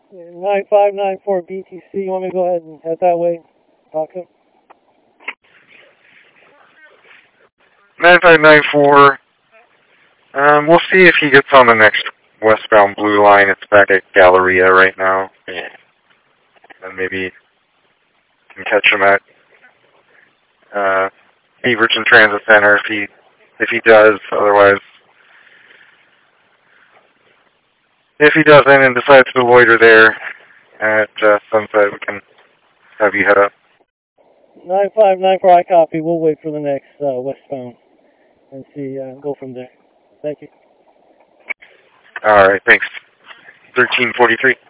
9594 BTC, you want me to go ahead and head that way? Talk to him? 9594. We'll see if he gets on the next westbound blue line. It's back at Galleria right now. Yeah. And maybe can catch him at Beaverton Transit Center if he does. Otherwise, if he doesn't and decides to loiter there at Sunset, we can have you head up. 9594, I copy. We'll wait for the next westbound and see, go from there. Thank you. All right, thanks. 1343.